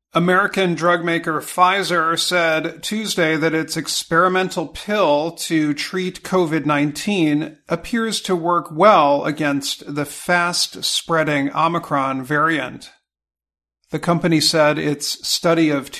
American drug maker Pfizer said Tuesday that its experimental pill to treat COVID-19 appears to work well against the fast-spreading Omicron variant. The company said its study of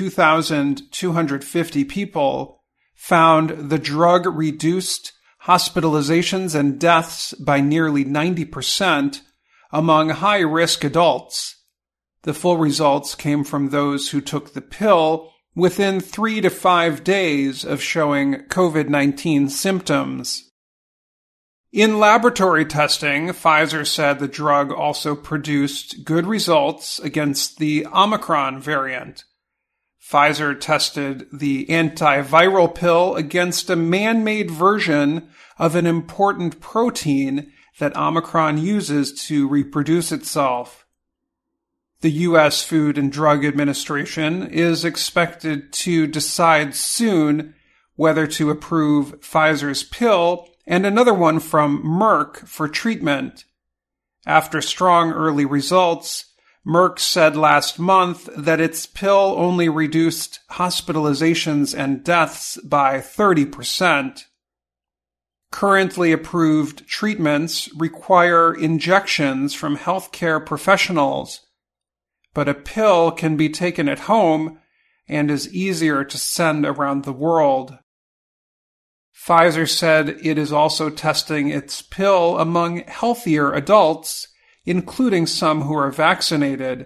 2,250 people found the drug reduced hospitalizations and deaths by nearly 90% among high-risk adults. The full results came from those who took the pill within 3 to 5 days of showing COVID-19 symptoms. In laboratory testing, Pfizer said the drug also produced good results against the Omicron variant. Pfizer tested the antiviral pill against a man-made version of an important protein that Omicron uses to reproduce itself. The U.S. Food and Drug Administration is expected to decide soon whether to approve Pfizer's pill and another one from Merck for treatment. After strong early results, Merck said last month that its pill only reduced hospitalizations and deaths by 30%. Currently approved treatments require injections from healthcare professionals, but a pill can be taken at home and is easier to send around the world. Pfizer said it is also testing its pill among healthier adults, including some who are vaccinated.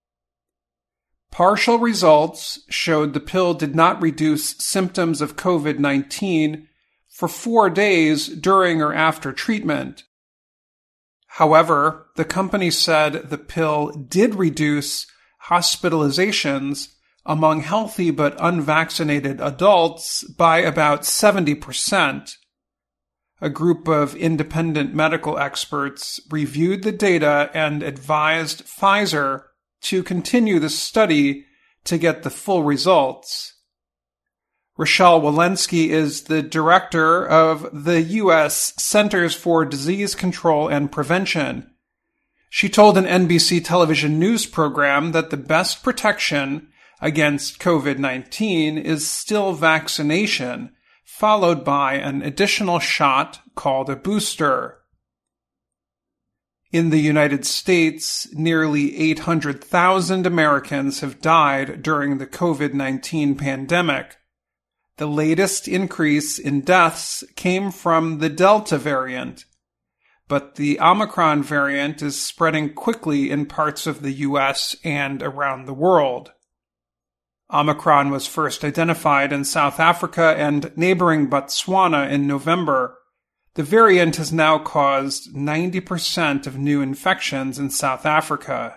Partial results showed the pill did not reduce symptoms of COVID-19 for 4 days during or after treatment. However, the company said the pill did reduce hospitalizations among healthy but unvaccinated adults by about 70%. A group of independent medical experts reviewed the data and advised Pfizer to continue the study to get the full results. Rochelle Walensky is the director of the U.S. Centers for Disease Control and Prevention. She told an NBC television news program that the best protection against COVID-19 is still vaccination, followed by an additional shot called a booster. In the United States, nearly 800,000 Americans have died during the COVID-19 pandemic. The latest increase in deaths came from the Delta variant, but the Omicron variant is spreading quickly in parts of the U.S. and around the world. Omicron was first identified in South Africa and neighboring Botswana in November. The variant has now caused 90% of new infections in South Africa.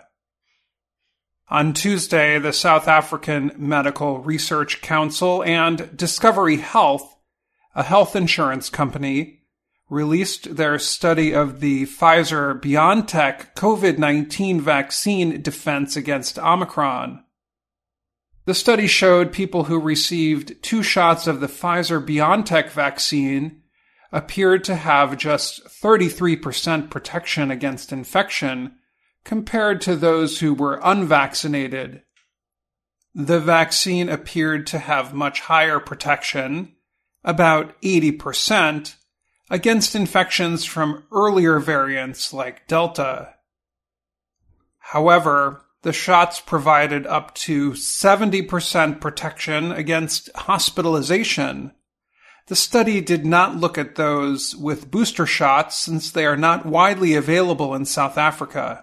On Tuesday, the South African Medical Research Council and Discovery Health, a health insurance company, released their study of the Pfizer-BioNTech COVID-19 vaccine defense against Omicron. The study showed people who received 2 shots of the Pfizer-BioNTech vaccine appeared to have just 33% protection against infection, compared to those who were unvaccinated. The vaccine appeared to have much higher protection, about 80%, against infections from earlier variants like Delta. However, the shots provided up to 70% protection against hospitalization. The study did not look at those with booster shots since they are not widely available in South Africa.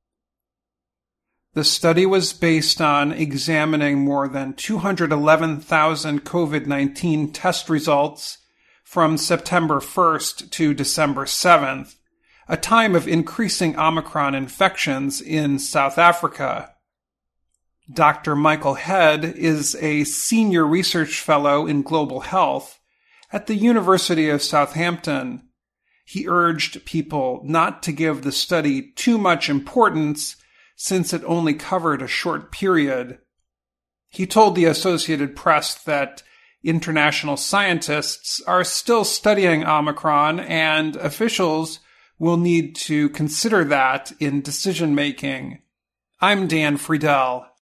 The study was based on examining more than 211,000 COVID-19 test results from September 1st to December 7th, a time of increasing Omicron infections in South Africa. Dr. Michael Head is a senior research fellow in global health at the University of Southampton. He urged people not to give the study too much importance since it only covered a short period. He told the Associated Press that international scientists are still studying Omicron and officials will need to consider that in decision-making. I'm Dan Friedel.